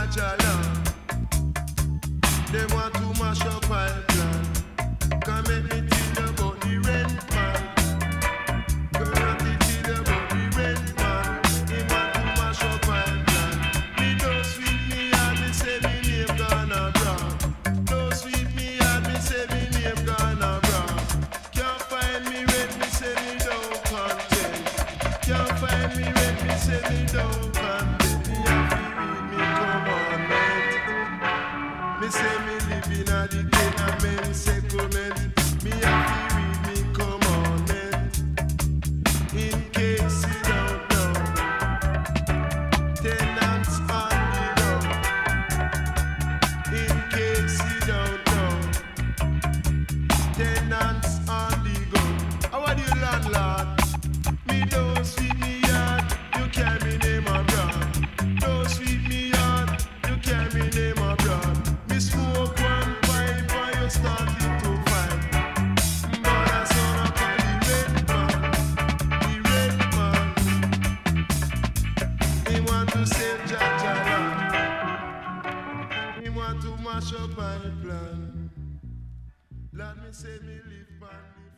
Jaja land. They want to mash up my plan. Come make me tell you about the rent man. Come let me tell you about the rent man. He want to mash up my plan. Me don't sweet me and me say me name gonna brown. Don't sweet me and me say me name gonna brown. Can't find me rent, me say me don't content. Can't find me rent, me say me don't content. Me have to read me commandment. Me say me living a the tenement settlement. Me have to read me commandment. In case you don't know, tenants on the road. In case you don't know, tenants on the go. How are you, landlord? Me don't sweep me yard, you carry me name abroad. Don't sweep me yard, you carry me name abroad. Me smoke one pipe and you starting to fight. But I saw up on the red man. He want to save Jaja land. He want to mash up my plan. Let me say me live by